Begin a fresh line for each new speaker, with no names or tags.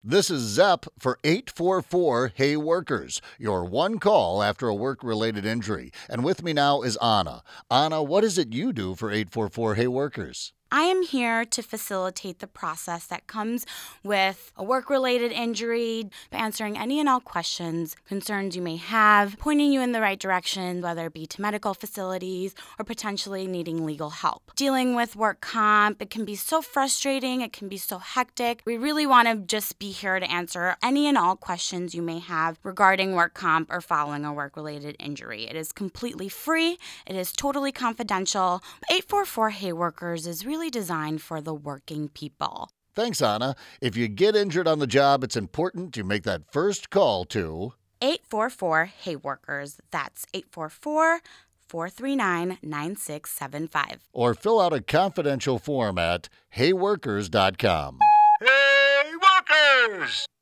This is Zepp for 844 Hey Workers, your one call after a work-related injury. And with me now is Anna. Anna, what is it you do for 844 Hey Workers?
I am here to facilitate the process that comes with a work-related injury, answering any and all questions, concerns you may have, pointing you in the right direction, whether it be to medical facilities or potentially needing legal help. Dealing with work comp, it can be so frustrating, it can be so hectic. We really want to just be here to answer any and all questions you may have regarding work comp or following a work-related injury. It is completely free, it is totally confidential. 844 Hey Workers is really designed for the working people.
Thanks, Anna. If you get injured on the job, it's important you make that first call to
844 Hey Workers. That's 844-439-9675.
or fill out a confidential form at heyworkers.com.
Hey, workers!